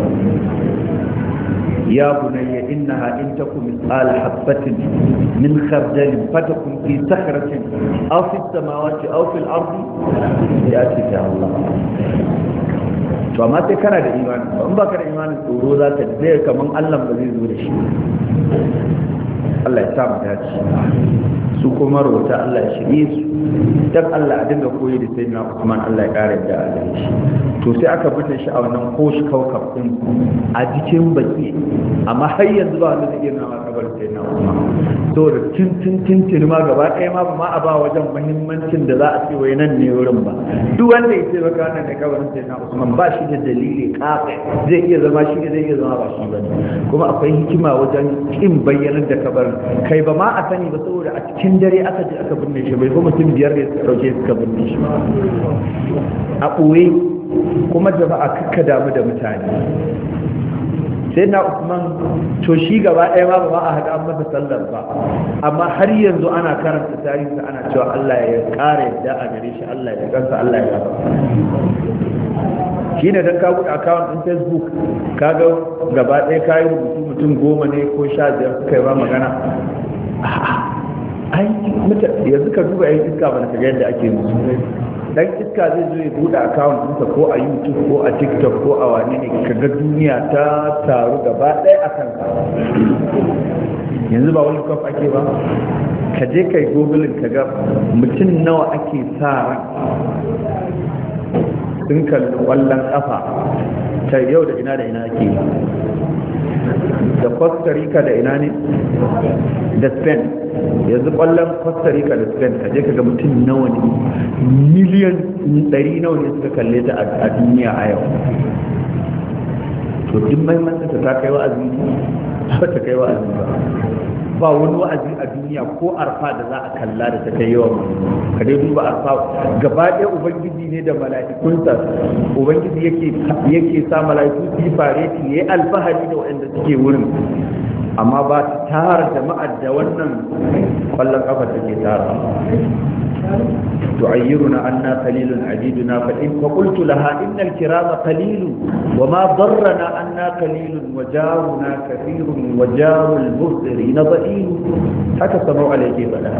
يا بني إنها إن تكن مثقال حبة من خردل فتكن في صخرة أو في السماوات أو في الأرض يأتي بها الله to amma sai kana da imani in baka da imanin tsoro za ta zai kaman Allah ba zai zo da shi Allah ya sa mu dace su kuma rubuta Allah ya shirye su dan Allah a dinga koyi da sayyidina Usman Allah ya kare da Allah shi to sai aka fita shi a wannan koshi kaukab din a jikin baki amma har yanzu ba wanda zai iya nawa kabar sayyidina Usman to da tin ma gaba ɗaya ma ba ma a ba wajen muhimmancin da za a ce wai nan ne wurin ba duk wanda ya ce baka wannan da kabarin sayyidina Usman ba shi da dalili kafa zai iya zama shi ne zai iya zama ba shi bane kuma akwai hikima wajen kin bayyanar da kabarin kai ba ma a sani ba saboda a cikin dare aka je aka binne shi bai kuma mutum biyar ne suka dauke suka binne shi a ɓoye kuma jama'a kakka damu da mutane sai na Usman to shi gaba ɗaya ma ba a haɗa an masa sallar ba amma har yanzu ana karanta tarihi ana cewa Allah ya ƙara yadda a gare shi Allah ya kansa Allah ya gaba shi ne don ka buɗe account ɗin Facebook ka ga gaba ɗaya ka yi rubutu mutum 10 ne ko 15 suka yi ba magana ai yanzu ka duba yan iska bana ka ga yadda ake musu dan iska zai zo ya buɗe account ɗinsa ko a YouTube ko a TikTok ko a wane ne ka ga duniya ta taru gaba ɗaya a kan yanzu ba wani kwaf ake ba ka je kai google ka ga mutum nawa ake sa ran sun kalli ƙwallon ƙafa ta yau da ina ake yi da Costa Rica da ina ne da Spain yanzu ƙwallon Costa Rica da Spain ka je ka ga mutum nawa ne miliyan 100 nawa ne suka kalle ta a duniya a yau to duk mahimmancin ta kai wa'azi ba ta kai wa'azi ba ba wani wa'azi a duniya ko arfa da za a kalla da ta kai yawan ka dai duba arfa gaba ɗaya ubangiji ne da mala'ikunsa ubangiji yake sa mala'iku su yi fareti yayi alfahari da waɗanda suke wurin amma ba ta tara jama'ar da wannan kwallon kafa take tara تعيرنا أننا قليل عديدنا فقلت لها إن الكرام قليل وما ضرنا أننا قليل وجارنا كثير وجار المبصرين ضئيل حتى سمعوا عليك بلا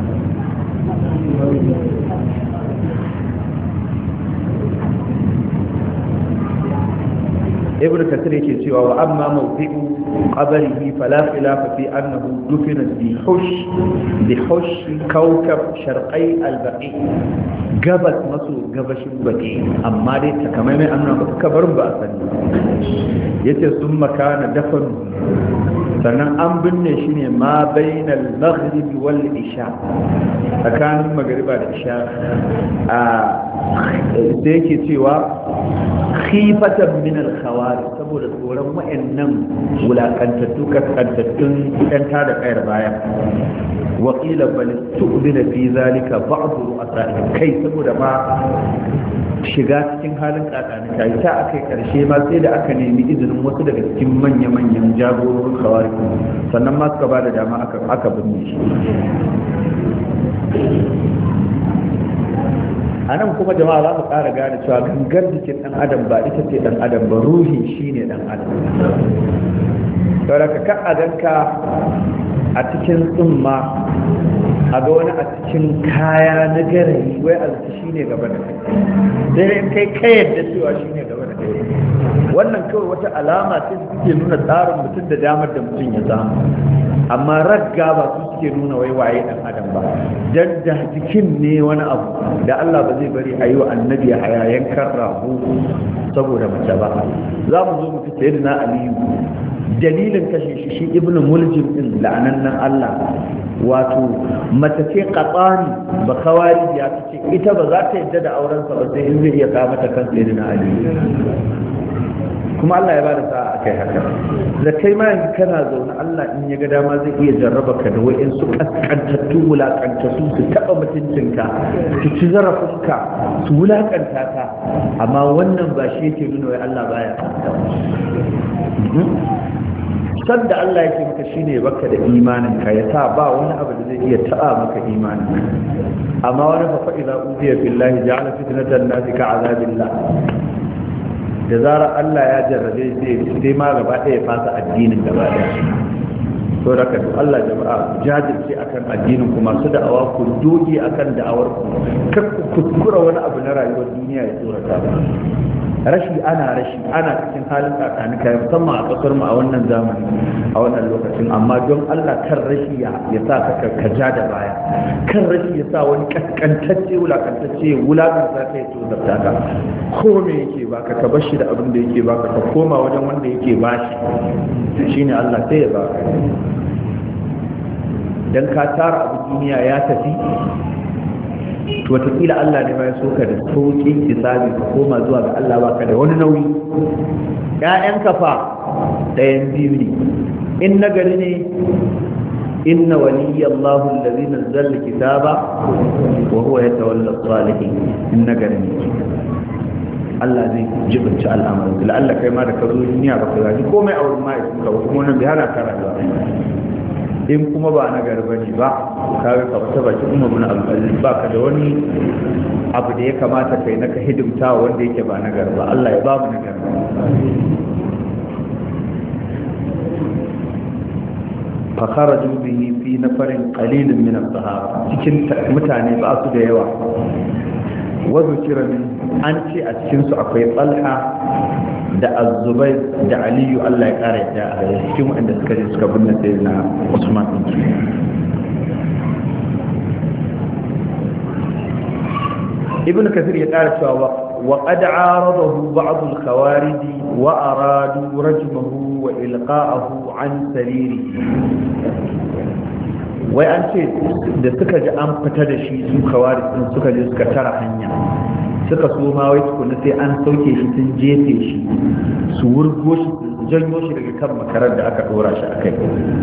ابن كثير يقول وأما موضع قبره فلا خلاف في أنه دفن بحش كوكب شرقي البقيع قبل مصر قبش البقيع أما دي تكميمي أنه كبر بأسن ثم كان دفن sannan an binne shi ne ma bainal maghribi wal isha tsakanin magariba da isha a da yake cewa khifatan min al khawari saboda tsoron wayannan wulakantattu kaskantattun yan tada kayar baya wa qila bal tu'dina fi zalika ba'd ru'asa'ihim kai saboda ma shiga cikin halin kakani kai ta akai karshe ma sai da aka nemi izinin wasu daga cikin manya-manyan jagororin khawari sannan ma suka ba da dama aka binne shi a nan kuma jama'a za mu ƙara gane cewa gangar jikin ɗan adam ba ita ce ɗan adam ba ruhi shi ne ɗan adam saboda ka a ganka a cikin tsumma a ga wani a cikin kaya na garayi wai alci shi ne gaba da kai sai kai yadda cewa shi ne gaba da kai wannan kawai wata alama ce suke nuna tsarin mutum da damar da mutum ya samu amma ragga ba su suke nuna wai waye dan adam ba dan da jikin ne wani abu da Allah ba zai bari a yi wa annabi a yankan rago saboda mace ba za mu zo mu fi sayyidina aliyu dalilin kashe shi ibnu muljim din la'anannan Allah wato mace ce qatsani ba kawari ya ce ita ba za ta yadda da auren sa ba sai in zai iya kawo mata kan sayyidina ali kuma Allah ya bada sa'a akai haka da kai ma yanzu kana zaune Allah in ya ga dama zai iya jarraba ka da wa'in su kaskantattu wulakantattu su taba mutuncinka su ci zarafinka su wulakanta ka amma wannan ba shi yake nuna wai Allah baya sanda Allah yake maka shine baka da imanin ka ya sa ba wani abu da zai iya ta'a maka imanin ka amma wani fa idza uziya billahi ja'ala fitnatan nasi ka'azabillah da zarar Allah ya jarrabe sai ma gaba ɗaya fasa addinin gaba ɗaya to da kan Allah jama'a jajirce akan addinin ku masu da'awa ku doge akan da'awar ku kar ku kuskura wani abu na rayuwar duniya ya tsorata ba rashi ana cikin halin tsakani kai musamman a kasar mu a wannan zamani a wannan lokacin amma don Allah kan rashi ya sa ka ja da baya kan rashi ya sa wani kaskantacce wulakanta kai to da taka ko me yake baka ka bar shi da abin da yake baka ka koma wajen wanda yake bashi shine Allah sai ya baka dan ka tara abin duniya ya tafi to wataƙila Allah ne bayan soka da sauƙin hisabi ka koma zuwa ga Allah baka da wani nauyi ƴaƴanka fa ɗayan biyu ne in nagari ne inna waliyya Allahu allazi nazzala kitaba wa huwa yatawalla as-salihin in nagari ne Allah zai jibinci al'amarin da Allah kai ma da ka zo duniya baka gaji komai a wurin ma'aikin ka kuma wannan bai hana ka rayuwa in kuma ba na garba ne ba ka ga kafta baki umma bin al-aziz ba ka da wani abu da ya kamata kai na ka hidimta wanda yake ba na garba Allah ya ba mu na garba fa kharaju bihi fi nafarin qalilin min as-sahaba cikin mutane ba su da yawa wa zikira min an ce a cikin su akwai Talha da azubai da aliyu Allah ya kara yadda a gare cikin waɗanda suka je suka binne sai na Usman din Ibn Kathir ya kara cewa wa qad aradahu ba'd al-khawarij wa aradu rajmahu wa ilqa'ahu an sariri wai an ce da suka ji an fita da shi su khawarij din suka je suka tara hanya suka so ma wai tukuna sai an sauke shi sun jefe shi su wurgo shi janyo shi daga kan makarar da aka dora shi akai.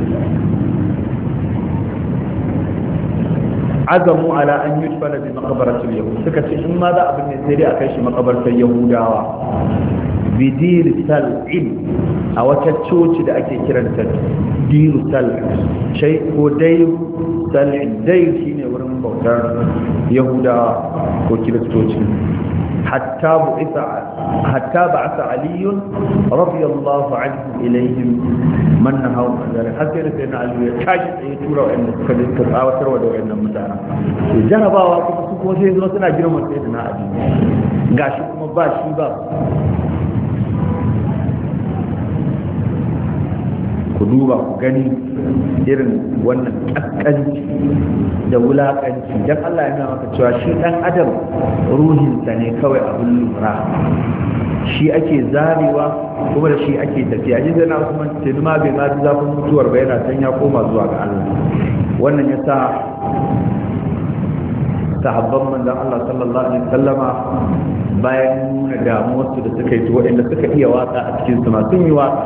azamu ala an yudfana bi maqbaratil yahud suka ce in ma za a binne sai dai a kai shi makabartar yahudawa bidir sal'in a wata coci da ake kiranta diru sal'in shai ko dai sal'in dai shine wurin bautar yahudawa ko kiristoci hatta ba'atha Ali radiyallahu anhu ilayhim man nahaw an zalik har sai sai na Ali ya tashi sai tura wa'anda suka dinka tsawatarwa da wa'annan mutane to jarabawa kuma su ko sai zo suna girman sai da na Ali gashi kuma ba shi ba. Ku duba ku gani irin wannan ƙasƙanci da wulaƙanci don Allah ya nuna maka cewa shi ɗan adam ruhinsa ne kawai abin lura, shi ake zarewa kuma da shi ake tafiya. Jin zana kuma tilma bai ma ji zafin mutuwar ba, yana can ya koma zuwa ga Allah. Wannan ya sa sahabban manzon Allah sallallahu alaihi wasallama bayan nuna damuwarsu da suka yi waɗanda suka iya waka a cikin su ma sun yi waka.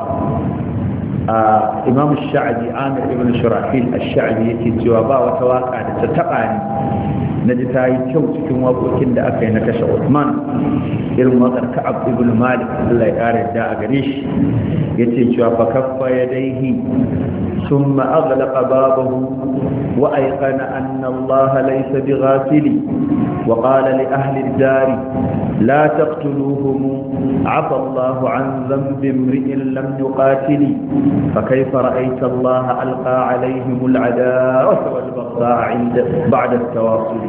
Imam Sha'abi Amir ibn Shurahil Ash-Sha'abi yake cewa ba wata waka da ta taba ni na ji ta yi kyau cikin waƙoƙin da aka yi na kashe Uthman irin waƙar Ka'ab ibn Malik Allah ya ƙara yadda a gare shi yace cewa fa kaffa yadayhi thumma aghlaqa babahu wa ayqana anna Allah laysa bighafili wa qala li ahli ad-dar la taqtuluhum afa Allah an dhanbi imri'in lam yuqatili فكيف رأيت الله ألقى عليهم العداوة والبغضاء بعد التواصل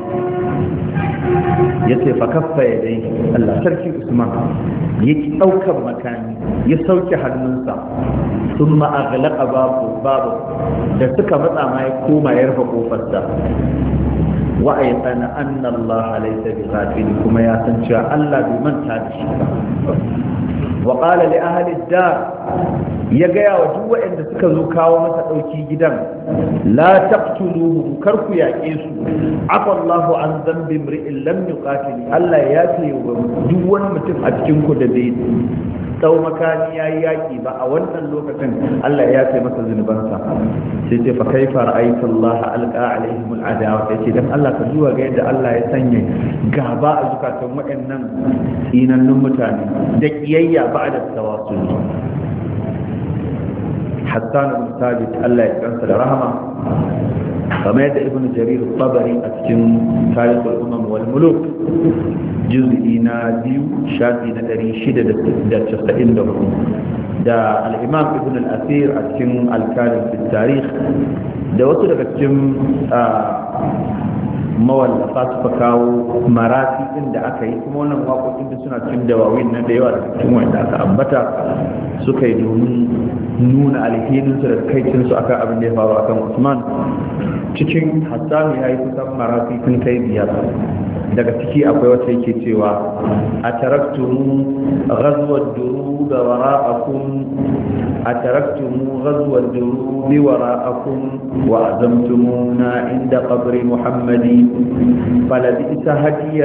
yace fa kaffa yadayhi Allah sarki Usman yake daukar makami ya sauke hannunsa thumma aghlaqa babu da suka matsa ma ya koma ya rufe kofarsa wa aytana anna Allah laysa bighafil kuma ya san cewa Allah bai manta da shi ba. wa qala li ahli ad-dar ya gaya wa duk waɗanda suka zo kawo masa ɗauki gidan la taqtuluhu kar ku yaƙe su afallahu an zambi mri'in lam yuqatili Allah ya yafe wa duk wani mutum a cikin ku da bai dau makani yayi yaƙi ba a wannan lokacin Allah ya yafe masa zunubansa sai ce fa kaifa ra'aita Allah alqa alaihim al'adawa sai ce dan Allah ka zuwa ga yadda Allah ya sanya gaba a zukatan waɗannan tsinannun mutane da kiyayya ba'da tawasul. Hassan ibn Thabit Allah ya kansa da rahama kamar yadda Ibn Jarir al-Tabari a cikin Tarikh al-Umam wal Muluk juz'i na 2 shafi na 694 da al-Imam Ibn al-Athir a cikin al-Karim fi tarikh da wasu daga cikin mawallafa suka kawo marafi din da aka yi kuma wannan waƙoƙin da suna cikin dawawin na da yawa da cikin wanda aka ambata suka yi domin nuna alhininsu da kaicinsu akan abin da ya faru akan Usman. Cikin Hassan ya yi kusan marafi sun kai 5 daga ciki akwai wata yake cewa ataraktumu ghazwat durub wara'akum ataraktumu ghazwat durub wara'akum wa azamtumuna inda qabri Muhammadi فلبئس هدي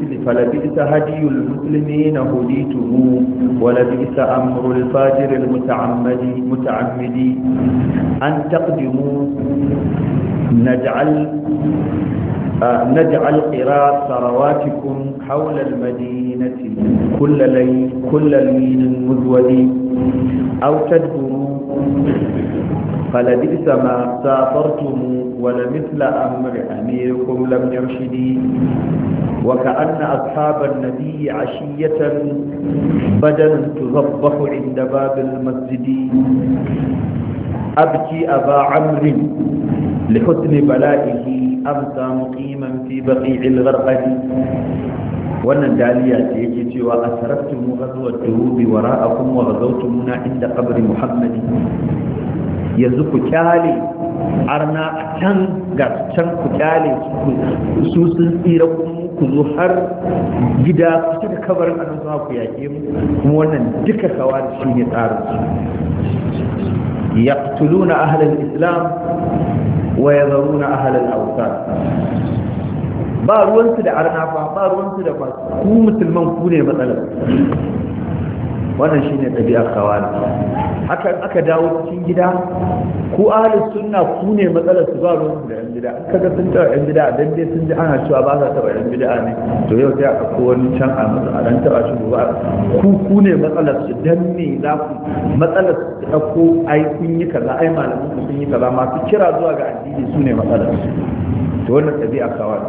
المسلمين هديته ولبئس أمر الفاجر المتعمد أن تقدموا نجعل قراء ثرواتكم حول المدينة كل لين مذود أو تدبروا فلبئس ما سافرتم ولمثل أمر أميركم لم يرشدي وكأن أصحاب النبي عشية بدن تذبح عند باب المسجد أبكي أبا عمرو لحسن بلائه أمسى مقيما في بقيع الغرقد wannan daliya ce yake cewa asaraftum ghazwat durubi wara'akum wa ghazawtumuna inda qabri Muhammadin yanzu ku kyale arna a can ga can ku kyale su sun tsira ku zo har gida kusa da kabarin annabi sama ku yake mu kuma wannan duka kawar shi ne tsarin su yaqtuluna ahlal islam wa yadharuna ahlal awthan ba ruwansu da arnafa ba ruwansu da ku musulman ku ne matsalar. Wannan shine ɗabi'ar kawari. Haka aka dawo cikin gida ku ahlus sunna ku ne matsalar su ba ruwansu da yan bid'a. Kaga sun taɓa yan bid'a dan dai sun ji ana cewa ba za ta taɓa yan bid'a ne, to yau sai aka ko wani can a musu a dan taɓa shi ba ku ne matsalar su. Dan me za ku matsalar su ɗauko ai kun yi kaza ai malamin ku sun yi kaza, masu kira zuwa ga addini su ne matsalar su. To wannan ɗabi'ar kawari.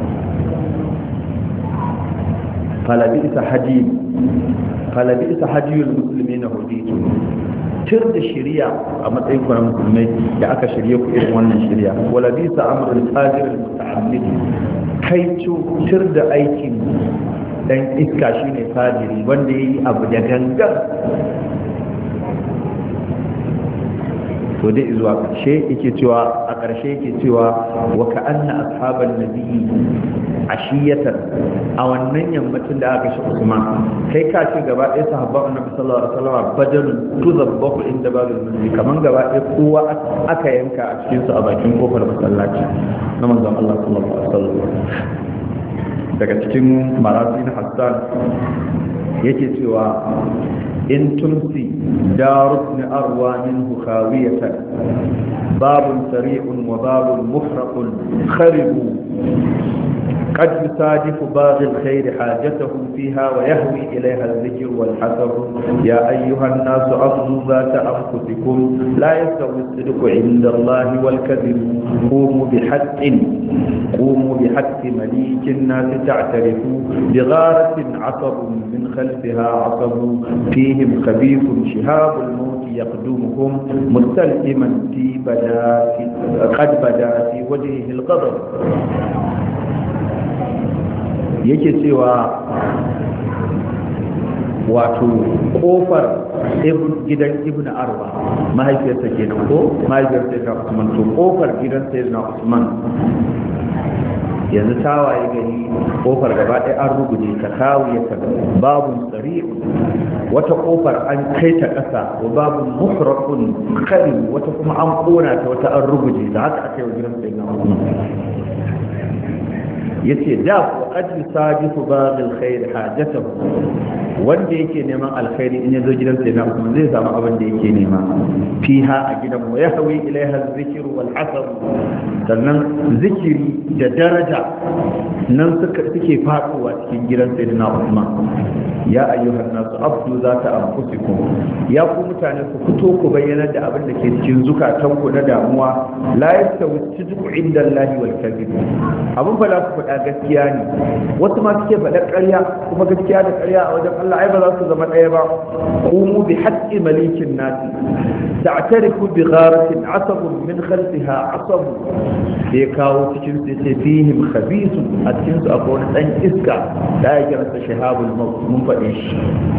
falabi isa hajiyul musulmi na huditu, tir da shirya a matsayin kwanan musulmai da aka shirye ku irin wannan shirya. Wala bisa amurin tsajirin muta'ammidi, kai tir da aikin dan iska shine fajiri wanda ya yi abu da gangan. To dai zuwa ƙarshe yake cewa a ƙarshe yake cewa wa ka'anna ashaban nabiyyi ashiyatan, a wannan yammacin da aka shi Usman kai ka ce gaba ɗaya sahabban annabi sallallahu alaihi wasallam badalun tuzabbahu inda babul masjid, kaman gaba ɗaya kowa aka yanka a cikin su a bakin kofar masallaci na manzon Allah sallallahu alaihi wasallam. Daga cikin marasin Hassan yake cewa in tumsi daru ibn arwa minhu khawiyatan babun sari'un wa babun mufraqun kharibu قد يصادف باغي الخير حاجته فيها ويهوي إليها الذكر والحسب. يا أيها الناس أخذوا ذات أنفسكم لا يستوي الصدق عند الله والكذب. قوموا بحق مليك الناس تعترفوا بغارة عصب من خلفها عصب فيهم خبيث شهاب الموت يقدمهم مستلئما قد بدا في وجهه الغضب. yake cewa wato kofar gidan ibn arba mahaifiyarsa kenan ko mahaifiyar sayyidina Usman, to kofar gidan sayyidina Usman yanzu tawaye gari kofar gaba ɗaya an ruguje ta kawiyata babun tsari, wata kofar an kai ta ƙasa wa babun mufraqun kari, wata kuma an kona ta wata an ruguje ta. Haka aka yi wa gidan sayyidina Usman. yace da ku qad yusajifu baghil khair hajatahu, wanda yake neman alkhairi in yazo gidan sai na Usman zai samu abin da yake nema fiha a gidan mu, yahwi ilaiha zikru wal hasab, sannan zikiri da daraja nan suke faɗowa cikin gidan sai na Usman. Ya ayyuhan nasu abdu zata anfusikum, ya ku mutane ku fito ku bayyana da abin da ke cikin zukatanku na damuwa. La yastawi sidqu inda Allah wal kadhib, abin fa la ku faɗa gaskiya ne, wasu ma suke faɗa ƙarya, kuma gaskiya da ƙarya a wajen Allah ai ba za su zama ɗaya ba. Qumu bi haqqi malikin nasi ta'tarifu bi gharatin asabun min khalfiha asab, sai kawo cikin sai ce fihim khabisu, a cikin su akwai wani dan iska da ya kira sa shahabul maut, mun faɗe shi.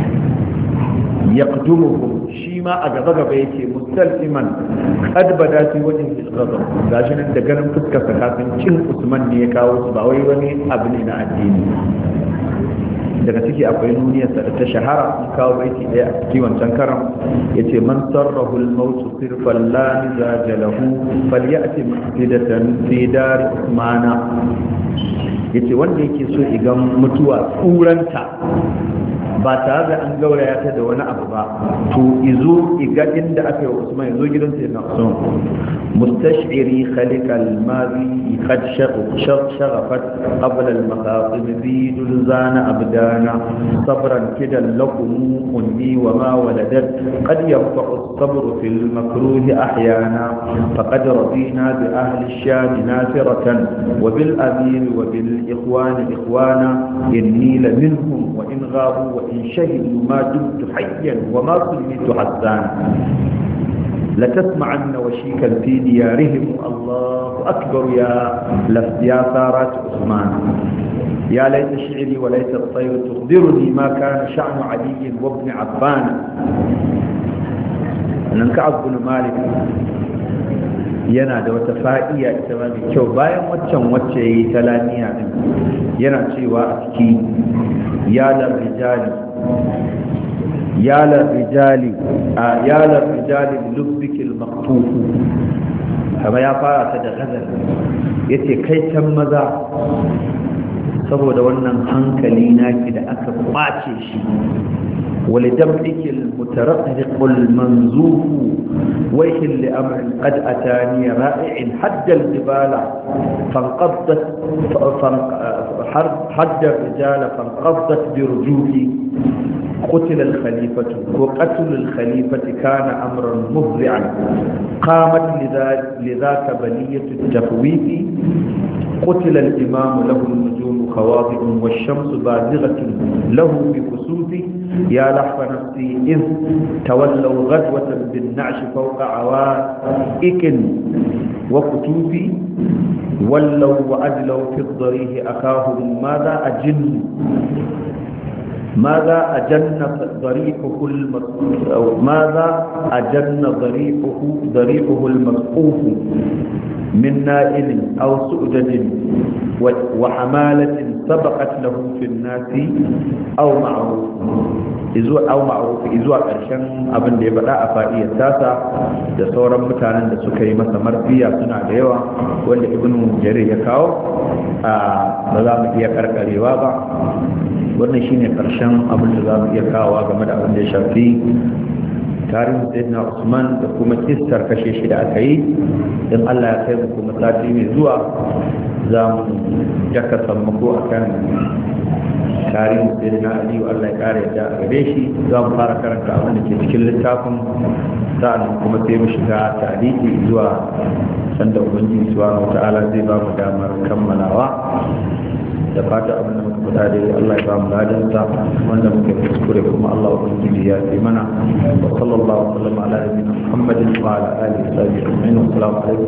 yaqdumuhum, shi ma a gaba gaba yake mustalsiman qad bada fi wajhi al-ghadab, gashi nan da ganin fuskar sa kafin cin Usman ne ya kawo su, ba wai wani abu ne na addini. Daga ciki akwai nuniyarsa da ta shahara, sun kawo baiti ɗaya a cikin wancan karam yace man sarrahu al-maut sirfan la nizaja lahu falyati maqsidatan fi dar Usmana. Yace wanda yake so igan mutuwa tsuranta ba tare da an gauraya ta da wani abu ba, to izo iga inda aka yi wa Usman, izo gidan sai na Usman. Mustash'iri khaliqal mazi qad shagafat qabla al maqasim bi dulzana abdana sabran kidan lakum unni wa ma waladat qad yanfa'u as-sabru fil makruh ahyana faqad radina bi ahli ash-sham nasiratan wa bil amir wa bil ikhwan ikhwana inni la minhum wa in ghabu إن شهدوا ما دمت حيا وما سميت حسانا لتسمعن وشيكا في ديارهم الله أكبر يا ثارات عثمان يا ليت شعري وليت الطير تخبرني ما كان شأن علي وابن عفان. أن كعب بن مالك yana da wata fa'iya ita ma mai kyau bayan waccan wacce ya yi talaniya din, yana cewa a ciki yalar rijali lubbikil maktufu kama ya fara ta da ghazal yace kai can maza saboda wannan hankali naki da aka kwace shi ولدمعك المترقق المنزوف ويح لأمر قد أتاني رائع حد الجبال فانقضت حد الرجال فانقضت برجوفي قتل الخليفة وقتل الخليفة كان أمرا مفزعا قامت لذاك بلية التفويت قتل الإمام له النجوم خواضع والشمس بازغة له بكسوف يا لحظ نفسي إذ تولوا غدوة بالنعش فوق عوائك وكتوف ولوا وأجلوا في الضريح أخاهم ماذا أجن ضريحه المسقوف من نائل أو سؤدد وحمالة سبقت له في الناس أو معروف izuwa ƙarshen abin da ya faɗa a fa'iyar tasa da sauran mutanen da suka yi masa marfiya suna da yawa wanda ibn jarir ya kawo ba za mu iya karkarewa ba wannan shine ƙarshen abin da za mu iya kawowa game da abin da ya shafi tarihin sayyidina Usman da kuma kistar kashe shi da aka yi in Allah ya kai mu kuma sati mai zuwa za mu jaka sammako akan tarihin sayyidina Ali Allah ya kare yadda a gare shi za mu fara karanta abin da ke cikin littafin sa'annan kuma sai mu shiga tarihi zuwa sanda ubangiji subhanahu wata'ala zai ba mu damar kammalawa da fata abin da muka fada dai Allah ya ba mu ladansa wanda muke kuskure kuma Allah ubangiji ya yi mana wa sallallahu alaihi wa sallam ala nabiyyina Muhammadin wa ala alihi wa sahbihi ajma'in. Assalamu alaikum.